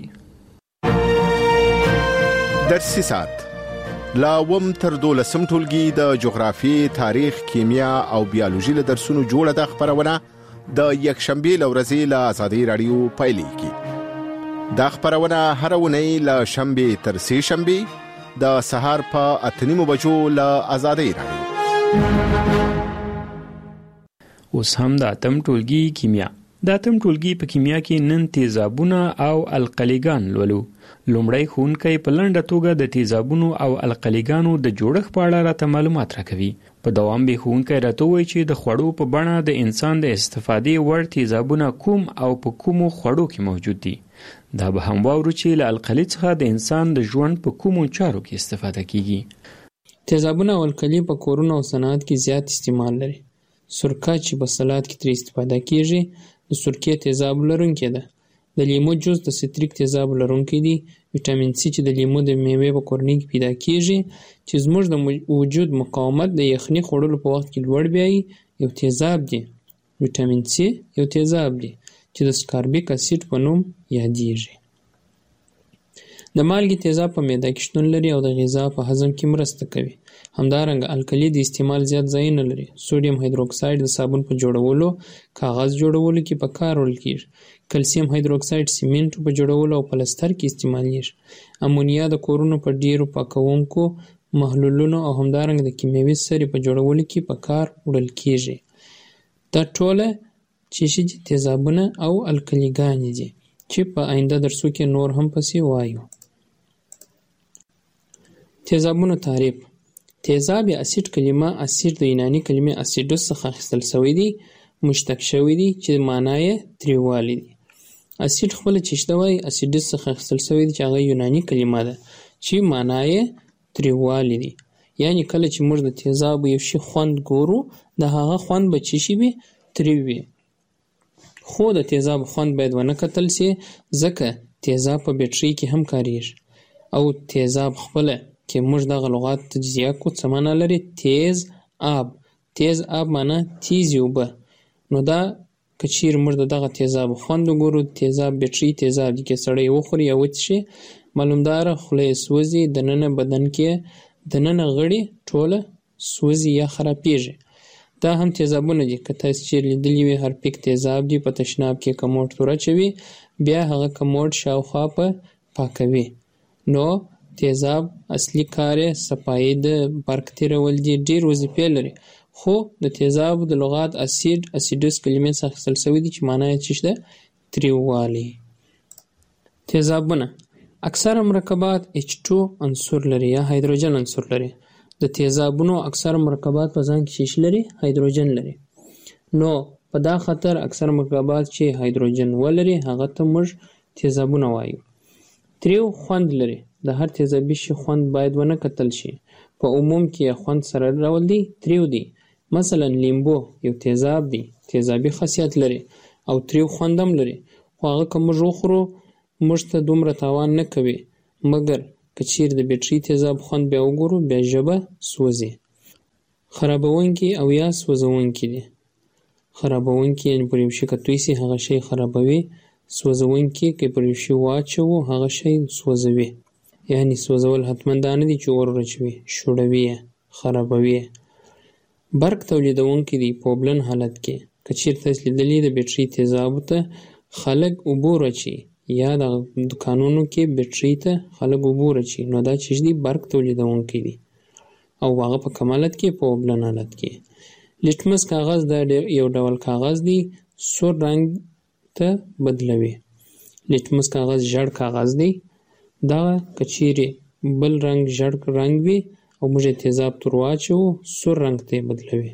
درسي ساعت لا وم تر 12 ټولګي د جغرافي تاریخ کیمیا او بیولوژي له درسونو جوړه د خبرونه د یکشنبه لورځي له آزادي رادیو پایلیږي د خبرونه هر ونی له شنبه تر سه شنبه د سهار په 8:30 بجو له آزادي رادیو اوس هم د اتم ټولګي کیمیا د اتم ټولګي په کیمیا کې نن تیزابونه او القلیګان لولو لومړی ښوونکی په لنډه توګه د تیزابونو او القلیګانو د جوړښت په اړه راته معلومات راکوي په دوام به ښوونکی راته وایي چې د خوړو په بڼه د انسان د استفادې وړ تیزابونه کوم او په کومو خوړو کې موجود دي دا به هم واورو چې له القلي څخه د انسان د ژوند په کومو چارو کې استفاده کیږي تیزابونه او القلي په کورونو او صنعت کې زیات استعمال لري سرکه چې په سلاد کې ترې استفاده کیږي د سرکې تیزاب لرونکی ده د لیمو جوس د ستریک تیزاب لرونکی دی ویټامین سی چې د لیمو د میوې په کورنۍ کې پیدا کیږي چې زموږ د وجود مقاومت د یخني خوړلو په وخت کې لوړ بیایي یو تیزاب دی ویټامین سی یو تیزاب دی چې د سکاربیک اسید په نوم یادیږي د مالګې تیزاب په معده کې شتون لري او د غذا په هضم کې مرسته کوي همدارنګه القلي د استعمال زیات ځای نه لري سوډیم هایدروکساید د صابون په جوړولو کاغذ جوړولو کې په کار وړل کیږي کلسیم هایدروکساید سیمنټ په جوړولو او پلستر کې استعمالیږي امونیا د کورونو په ډیرو پاکونکو محلولونو او همدارنګه د کیمیاوي سرې په جوړولو کې په کار وړل کیږي دا ټوله چې تیزابونه او القلیګانې دي چې په آینده درسو کې نور هم پسې وایو تیزابونو تعریف تیزاب یا اسید کلمه اسید د یوناني کلمې اسیدوس څخه اخیستل شوی دی مشتق شوی دی چې معنی یې تریوالی دی اسید خپل چې شته وای اسیدوس څخه اخیستل شوی دی چې هغه یوناني کلمه ده چې معنی یې تریوالی دی یعنی کله چې موږ د تیزاب یو شی خوند ګورو د هغه خوند به چی شي وي تریو وي خو د تیزاب خوند باید ونه کتل شي ځکه تیزاب په بیټرۍ کې هم کاریږي او تیزاب خپل کې موږ دغه لغات تجزیه کو څه معنا لري تیز آب معنا تیز اوبه نو دا کچیر موږ دغه تیزاب خوند وګورو تیزاب بیټرۍ تیزاب دي کې سړی وخوري یا وڅښي معلومدار خولې سوځي دننه بدن کې دننه غړي ټوله سوځي یا خرابېږي دا هم تیزابونه دي که تاسو چیرې لیدلي وي هر پیک تیزاب دي په تشناب کې کموډ توره چوي بیا هغه کموډ شاوخوا په پاکوي نو تیزاب اصلي کار یې صفایي د برق تیرول دي ډېر وظیفې لري خو د تیزاب د لغات اسید اسیدوس کلمې څخه اخیستل شوی دي چې معنی یې څه ده تریووالی تیزابونه اکثره مرکبات H2 عنصر لري یا هایدروجن عنصر لري د تیزابونو اکثر مرکبات په ځان کې شیش لري، هایدروجن لري. نو په دا خاطر اکثر مرکبات چې هایدروجن ولري هغه ته موږ تیزابونه وایو. تریو خوند لري. د هر تیزابي شي خوند باید ونه کتل شي. په عموم کې خوند سره ډول دی، تریو دی. مثلا لیمبو یو تیزاب دی، تیزابي خاصیت لري او تریو خوند هم لري، خو هغه که موږ وخورو موږ ته دومره تاوان نه کوي، مګر که چیرې د بیټري تیزاب خوند بیا وګورو بیا ژبه سوځي. خرابونکي او یا سوځونکي دي. خرابونکي یعنې پر یو شي که توی سي هغه شی خرابوي، سوځونکي که پر یو شي واچوو هغه شی سوځوي. یعنې سوځول حتما دا نه دي چې اور واچوي، شوړوي یې، خرابوي یې. برق تولیدونکي دي په اوبلن حالت کې. که چیرې تاسو لیدلي د بیټري تیزابو ته خلک اوبه ورچوي یا د دکانونو کې بیټري ته خلک اوبه ورچوي، نو دا چې دي برق تولیدونکي دي او هغه په کم حالت کې په اوبلن حالت کې. لیټمس کاغذ دا یو ډول کاغذ دی، سور رنګ ته بدلوي. لیټمس کاغذ ژړ کاغذ دی. دا که چیرې بل رنګ ژړ رنګ وي او موږ تیزاب تر واچوو سور رنګ ته بدلوي.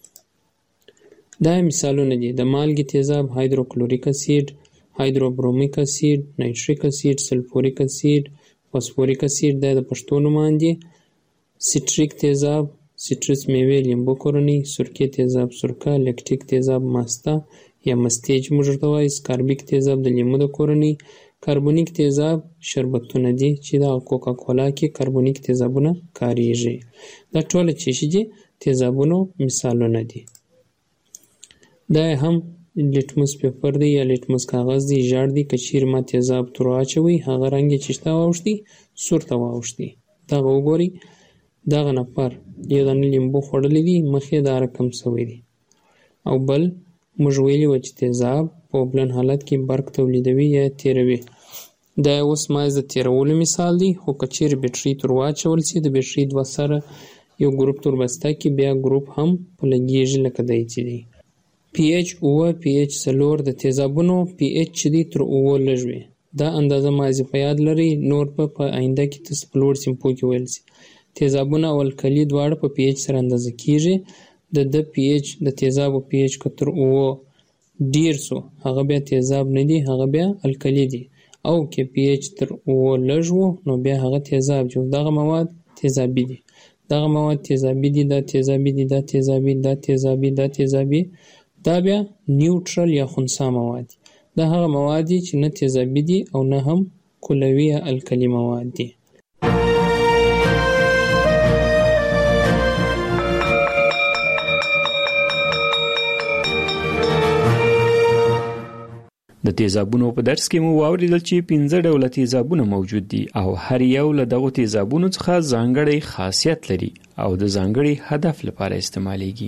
دا مثالونه دي. د مالګې تیزاب هایدروکلوریک اسید، هایدروبرومیک اسید، نایتریک اسید، سلفوریک اسید، فاسفوریک اسید دا د پښتو نومان دي. سیټریک تیزاب سیټرس میوې لیمبو کورنۍ، سرکې تیزاب سرکه، لیکټیک تیزاب ماستا یا مستې چې موږ ورته وایو، سکاربیک تیزاب د لیمو د کورنۍ، کاربونیک تیزاب شربتونه دي چې د کوکا کولا کې کاربونیک تیزابونه کاریږي. دا ټول چې دي تیزابونو مثالونه دي. دا هم لیټمس پیپر دی یا لیټمس کاغذ دی، ژړ دی. که چیرې ما تیزاب تر واچوي هغه رنګ یې چې شته واوښتي سور ته واوښتي. دغه وګورئ، دغه نفر یو دانه لیمبو خوړلی دی، مخ یې دا رقم سوی دی. او بل موږ ویلي وه چې تیزاب په اوبلن حالت کې برق تولیدوي یا تیروي. دا اوس مایز د تیرولو مثال دی. خو که چیرې بیټري تر واچول سي د بیټري دوه سره یو ګروپ تر بسته کې بیا ګروپ هم په لګېږي لکه دی چې دی. پی ایچ 9 پی ایچ 4 د تیزابونو پی ایچ چې دی تر 9 لږ وي. دا اندازه مازې په یاد لرئ، نور په آینده کې تاسو په لوړ سیمپو کې ویل سي. تیزابونه او الکلي دواړه په پی ایچ سره اندازه کیږي. د پی ایچ د تیزابو پی ایچ که تر 9 ډیر سو هغه بیا تیزاب نه دی، هغه بیا الکلي دی. او که پی ایچ تر 9 لږ وو نو بیا هغه تیزاب جو. دغه مواد تیزابي دي، دغه مواد تیزابي دي، دا تیزابي دي، دا تیزابي، دا تیزابي، دا تیزابي. دا بیا نیوټرل یا خنثی مواد دي. دا هغه مواد دي چې نه تیزابي دي او نه هم کلوي یا الکلي مواد دي. د تیزابونو په درس کې مو واوریدل چې 15 ډوله تیزابونه موجود دي او هر یو له دغو تیزابونو څخه ځانګړی خاصیت لري او د ځانګړي هدف لپاره استعمالیږي.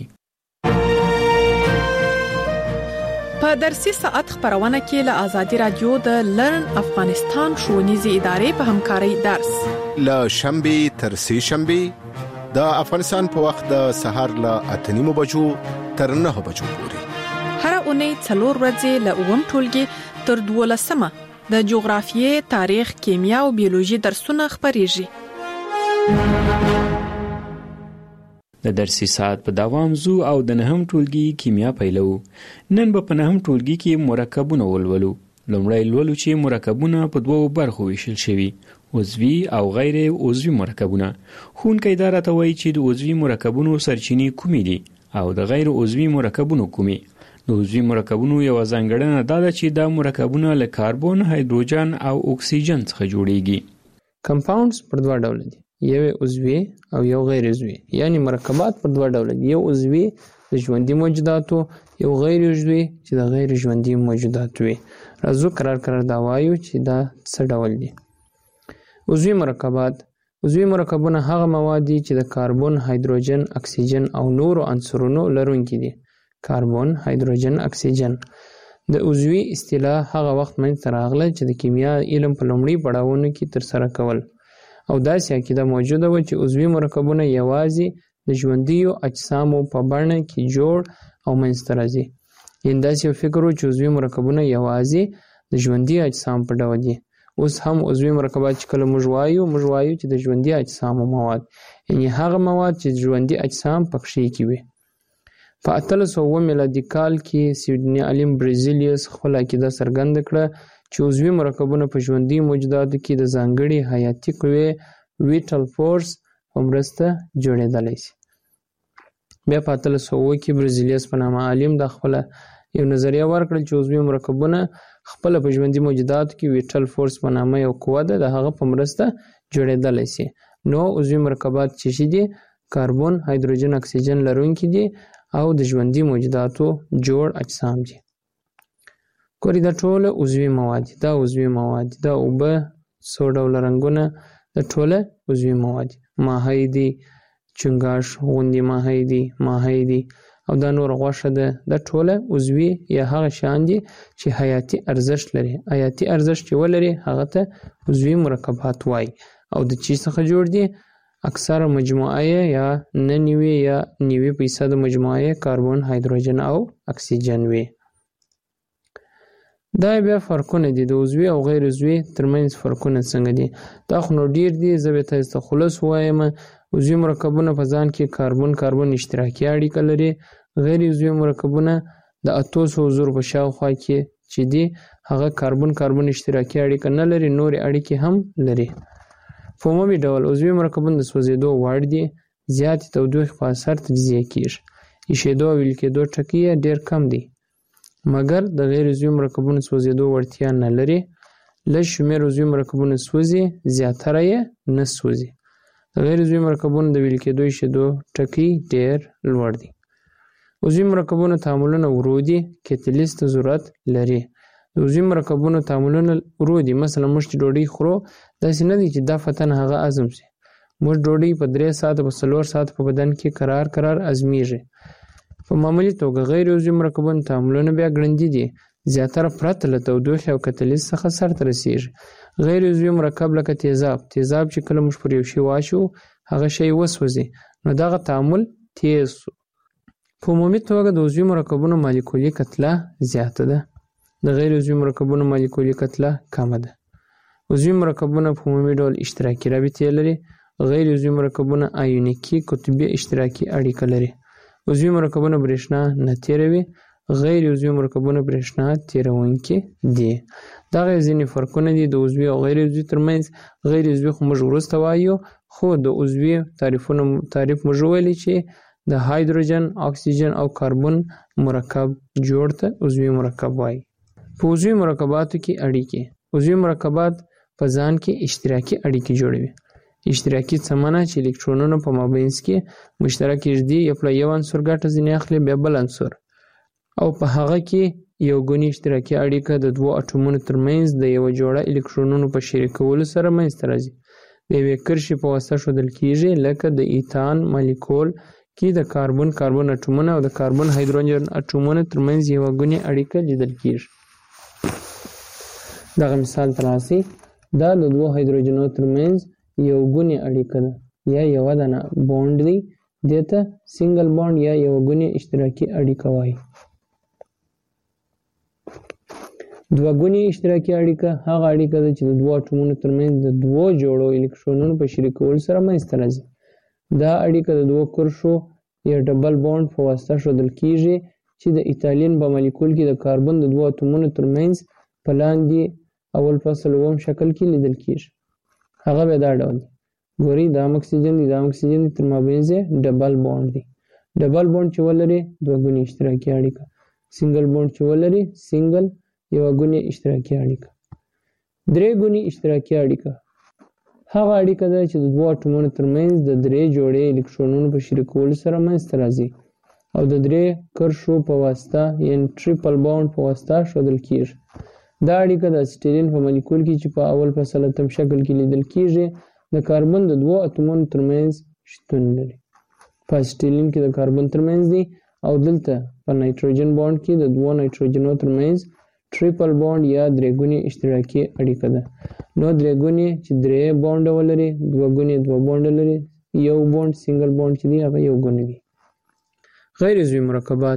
په درسي ساعت خبرونه کې له آزادي رادیو د لرن افغانستان ښوونیزې ادارې په همکارۍ درس له شنبه تر سه شنبه د افغانستان په وخت د سحر له 8:30 بجو تر 9 بجو پورې. هر اونۍ 4 ورځې له 9 ټولګي تر 12 د جغرافیې، تاریخ، کیمیا او بیولوژي درسونه خبريږي. د درسي ساعت په دوام زو او د 9 ټولګي کیمیا پیلو. نن په 9 ټولګي کې مرکبونه ولولو. لومړی لولو چې مرکبونه په دوو برخو ویشل شوي، عضوي او غیر عضوي مرکبونه. ښوونکی دا راته وایي چې د عضوي مرکبونو سرچینې کومې دي او د غیر عضوي مرکبونو کومې. د عضوي مرکبونو یو ځانګړنه دا ده چې دا مرکبونه له کاربن، هایدروجن او اکسیجن څخه جوړیږي. کمپاونډز پر دوه ډول دي، یو عضوي او یو غیر عضوي. یعنی مرکبات پر دوه ډول دي، یو عضوي د ژوندي موجوداتو، یو غیر عضوي چې د غیر ژوندي موجوداتو وي. راځو قرار دا وایو چې دا څه ډول دي. عضوي مرکبات. عضوي مرکبونه هغه مواد دي چې د کاربن، هایدروجن، اکسیجن او نورو عنصرونو لرونکي دي. کاربن، هایدروجن، اکسیجن. د عضوي اصطلاح هغه وخت منځته راغله چې د کیمیا علم په لومړي پړاوونو کې ترسره کول او داسې عقیده موجوده وه چې عضوي مرکبونه یوازې د ژوندیو اجسامو په بڼه کې جوړ او منځته راځي. یعنې داسې یو فکر و چې عضوي مرکبونه یوازې د ژوندي اجسام په ډول دي. اوس هم عضوي مرکبات چې کله موږ وایو چې د ژوندي اجسامو مواد، یعنی هغه مواد چې ژوندي اجسام پکښې کې وي. په 1809 میلادي کال کې سویډني عالم برزیلیوس خپل عقیده څرګنده کړه چې عضوي مرکبونه په ژوندي موجوداتو کې د ځانګړي حیاتي قوې ویټل فورس په مرسته جوړېدلی شي. بیا په 1800 کې برزیلیوس په نامه عالم دا خپله یو نظریه ورکړل چې عضوي مرکبونه خپله په ژوندي موجوداتو کې ویټل فورس په نامه یو قوه ده د هغه په مرسته جوړېدلی شي. نو عضوي مرکبات چې شي دي کاربن، هایدروجن، اکسیجن لرونکي دي او د ژوندي موجوداتو جوړ اجسام دي. ګورئ دا ټوله عضوي مواد دي، دا عضوي مواد دي، دا اوبه څو ډوله رنګونه دا ټوله عضوي مواد دي. ماهی دي، چنګاښ غوندې ماهی دي او دا نور غوښه ده، دا ټوله عضوي یا هغه شیان دي چې حیاتي ارزښت لري. حیاتي ارزښت چې ولري هغه ته عضوي مرکبات وایي. او د چی څخه جوړ دي؟ اکثره مجموعه یا 90% مجموعه کاربن، هایدروجن او اکسیجن وي. دا بیا فرقونه دي د عضوي او غیر عضوي ترمنځ فرقونه څنګه دي؟ دا خو نو ډیر دي، زه به تاسو ته خلاص وایم. عضوي مرکبونه په ځان کې کاربن اشتراکي اړیکه لري. غیر عضوي مرکبونه د 800 زره په شاوخوا کې چې دي هغه کاربن اشتراکي اړیکه نه لري، نورې اړیکې هم لري. په عمومي ډول عضوي مرکبونه د سوځېدو وړ دي، زیاتې تودوخې په اثر تجزیه کیږي. ایشېدو او ویل کېدو ټکي یې ډېر کم دي، مګر د غیر عضوي مرکبونو سوځېدو وړتیا نه لري. لږ شمېر عضوي مرکبونه سوځي، زیاتره یې نه سوځي. د غیر عضوي مرکبونو د ویل کېدو ایشېدو ټکي ډېر لوړ دي. عضوي مرکبونو تعاملونه ورو دي، کتلیز ته ضرورت لري. د عضوي مرکبونو تعاملونه ورو دي. مثلا موږ چې ډوډۍ خورو داسې نه دي چې دا فتن هغه هضم شي. موږ ډوډۍ په 3 ساعته په 4 ساعته په بدن کې قرار هضمېږي. په معمولي توګه غیر عضوي مرکبونو تعاملونه بیا ګړندي دي، زیاتره پرته له تودوخې او کتلیز څخه سرته رسېږي. غیر عضوي مرکب لکه تیزاب چې کله موږ پر یو شي واچوو هغه شی وسوځي، نو دغه تعامل تیز شو. په عمومي توګه د عضوي مرکبونو مالیکولي کتله زیاته ده، د غیر عضوي مرکبونو مالیکولي کتله کمه ده. عضوي مرکبونه په عمومي ډول اشتراکي رابطې لري. غیر عضوي مرکبونه آیونیکي قطبي اشتراکي اړیکه لري. عضوي مرکبونه برېښنا نه تیروي، غیر عضوي مرکبونه برېښنا تیروونکي دي. دغه ځینې فرقونه دي د عضوي او غیر عضوي ترمنځ. غیر عضوي خو موږ وروسته وایو، خو د عضوي تعریف موږ ویلي چې د هایدروجن، اکسیجن او کاربن مرکب جوړ ته عضوي مرکب وایي. په عضوي مرکباتو کې اړیکې. عضوي مرکبات په ځان کې اشتراکي اړیکې جوړوي. اشتراکي څه معنی؟ چې الکترونونه په مابینځ کې مشترک ږدي، یو عنصر ګټه ځینې اخلي بیا بل عنصر، او په هغه کې یو ګونی اشتراکي اړیکه د دوو اټومونو ترمنځ د یوه جوړه الکترونونو په شریکولو سره منځته راځي. د یوې کرښې په واسطه ښودل کیږي، لکه د ایتان مالیکول کې د کاربن اټومونه او د کاربن هایدروجن اټومونو ترمنځ یوه ګونی اړیکه لیدل کیږي. دغه مثال تراسي، دا د دوو هایدروجنونو ترمنځ یو ګونی اړیکه ده یا یوه دانه بوند دی، دې ته سنگل بوند یا یوه ګونی اشتراکي اړیکه وایي. دوه ګونی اشتراکي اړیکه هغه اړیکه ده چې د دوو اټومونو ترمنځ د دوو جوړو الکترونونو په شریکولو سره منځته راځي. دا اړیکه د دوو کرښو یا ډبل بوند په واسطه ښودل کیږي چې د ایتالین په مالیکول کې د کاربن د دوو اټومونو ترمنځ په لاندې اول فصل اووم شکل کې لیدل کیږي. هغه به دا ډول دی. ګورئ دا اکسیجن دی، تر مابینځ یې ډبل بوند دی. ډبل بوند چې ولري دوه ګونی اشتراکي اړیکه. سنگل بوند چې ولري سنگل یوه ګونی اشتراکي اړیکه. درې ګونی اشتراکي اړیکه هغه اړیکه ده چې د دوو اټومونو ترمنځ د 3 جوړې الکترونونو په شریکولو سره منځته راځي او د 3 کرښو په واسطه یعنې ټریپل بوند په واسطه ښودل کیږي. دا اړیکه د اسیټیلین په مالیکول کې چې په اول فصل اتم شکل کې لیدل کیږي د کاربن د دوو اتومونو ترمنځ شتون لري. په اسیټیلین کې د کاربن ترمنځ دی او دلته په نایتروجن بوند کې د دوو نایتروجنو ترمنځ ټریپل بوند یا 3 ګونی اشتراکي اړیکه ده. نو 3 ګونی چې 3 بوند ولري، 2 ګونی 2 بوند لري، یو بوند سنگل بوند چې دی هغه یو ګونی دی. غیر عضوي مرکبات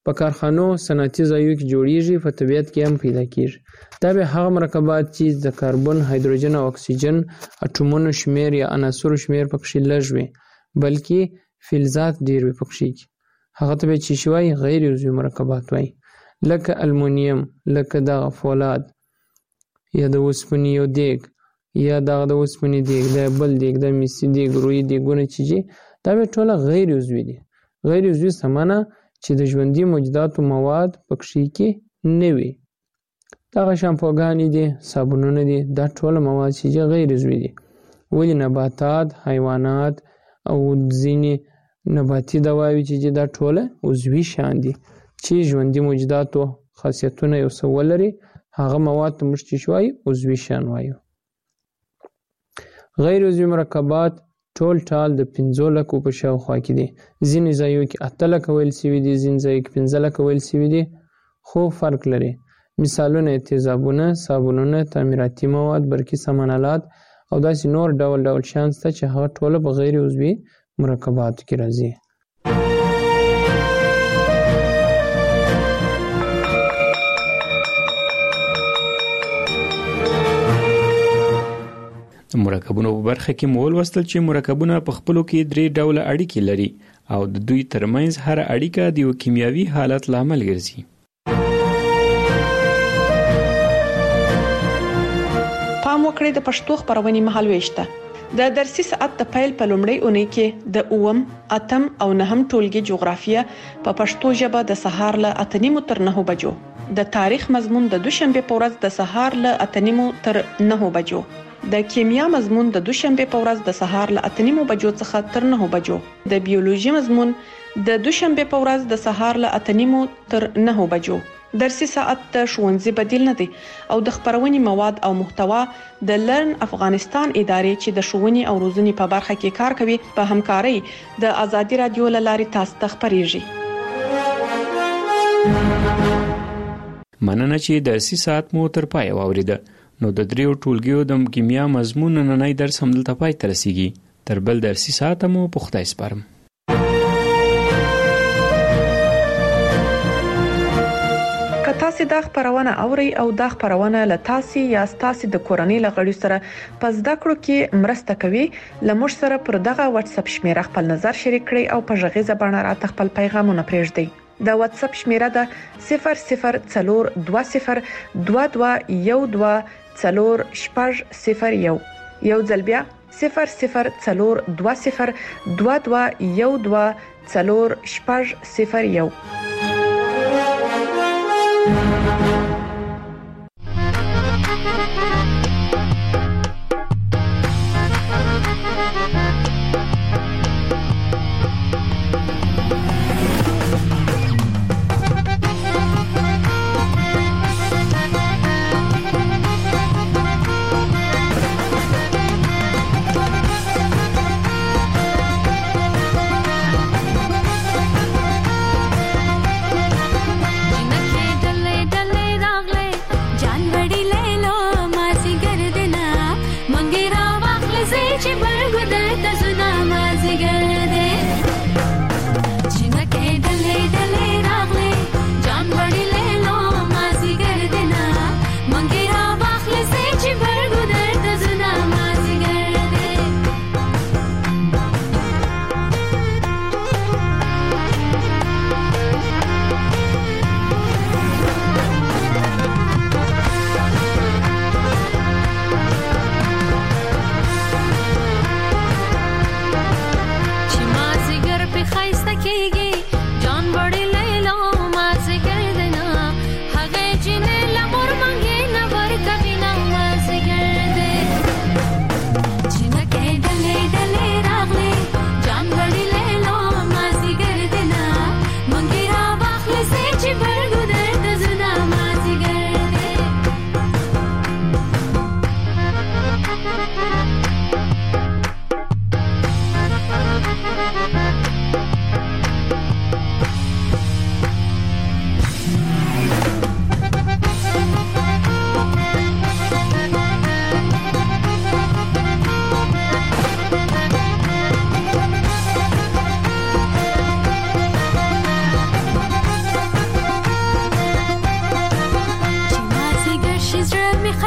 په کارخانو صنعتي ځایونو کې جوړیږي، په طبیعت کې هم پیدا کیږي. دا به هغه مرکبات چې د کاربن، هایدروجن او اکسیجن اټومونو شمیر یا عناصرو شمیر پکې لږ وي، بلکې فلزات ډیر وي پکې. هغه ته به چې شوی غیر عضوي مرکبات وایي، لکه المونیم، لکه دغه فولاد یا د اوسپنې یو دیګ یا دغه د اوسپنې دیګ، د بل دیګ، د میسي دیګ، رویي دیګونه چې دا به ټوله غیر عضوي دي. غیر عضوي سمانه چې د ژوندي موجوداتو مواد پکې کې نه وي. دغه شامپوګانې دي، صابونونه دي، دا ټوله مواد چې غیر عضوي دي. ولې نباتات، حیوانات او ځینې نباتي دواوې چې دا ټوله عضوي شیان دي چې ژوندي موجوداتو خاصیتونه یو څه ولري، هغه مواد ته موږ چې شوی عضوي شیان وایو. غیر عضوي مرکبات ټول ټال د 5 لکو په شاوخوا کې دي. ځینې ځایو کې 8 لکه ویل سوي دي، ځینې ځایو کې 15 لکه ویل سوي دي، خو فرق لري. مثالونه تیزابونه، صابونونه، تعمیراتي مواد، برقي سامانالات او داسې نور ډول ډول شیان شته چې هغه ټوله په غیر عضوي مرکباتو کې راځي. د مرکبونو په برخه کې مو ولوستل چې مرکبونه په خپلو کې 3 ډوله اړیکې لري او د دوی ترمنځ هر اړیکه د یو کیمیاوي حالت لامل ګرځي. پام وکړئ د پښتو خبرونې مهالويشته. د درسي ساعت د پیل په لومړۍ اونۍ کې د 8م، 8م او 9م ټولګي جغرافیه په پښتو ژبه د سهار له 8:30 تر 9 بجو، د تاریخ مضمون د دوشنبه په ورځ د سهار له 8:30 تر 9 بجو، د کیمیا مضمون د دوشنبه په ورځ د سهار له 8:30 بجو څخه تر 9 بجو، د بیولوژي مضمون د دوشنبه په ورځ د سهار له 8:30 تر 9 بجو. درسي ساعت د ښوونځي بدیل نه دی او د خبرونې مواد او محتوا د لرن افغانستان ادارې چې د ښوونې او روزنې په برخه کې کار کوي په همکارۍ د ازادي رادیو له لارې تاسو ته خبريږي. مننه چې درسي ساعت مو تر پای واوریده. نو د 3 ټولګیو د کیمیا مضمون نننۍ درس هم دلته پای ته رسیږي. تر بل درسي ساعت مو په خدای سپارم. تاسو دا خبرونه اوري او دا خبرونه له تاسو یا تاسو د کورنۍ لغړی سره پس دا کړو کې مرسته کوي. لمر سره پر دغه واتس اپ شمیره خپل نظر شریک کړئ او په ژغه بڼه را خپل پیغامونه پرېږدئ. دا واتس اپ شمیره ده 0042121240 یو ځل بیا 0042121240.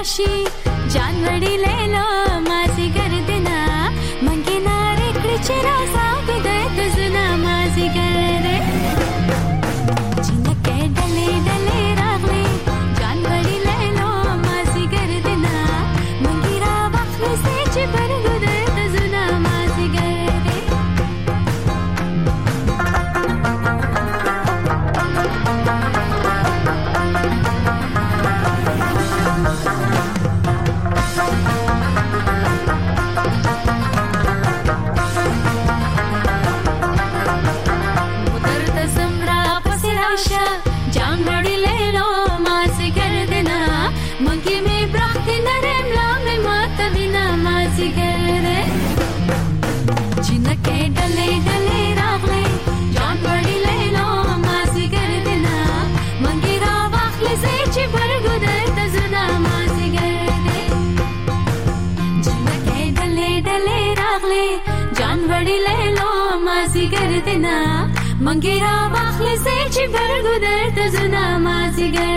راشي جان وړي لیلو مازی ګردنا منګي ناره کړی چې راسا بده تزنا مازی ګرده جنکه ډلې ډلې راغلي جان وړي لیلو مازی ګردنا منګي را وخت سي چې برګده تزنا مازی ګرده جان وړي لیلو مازی ګردنا منګي می برخت نرم لام ماته وینا مازی ګرده جنکه ډلې ډلې راغلي جان وړي لیلو مازی ګردنا منګي را واخلې سي چې برګده تزنا مازی ګرده جنکه ډلې ډلې راغلي جان وړي لیلو مازی ګردنا منګي را واخلې سي چې برګده تزنا مازی ګرده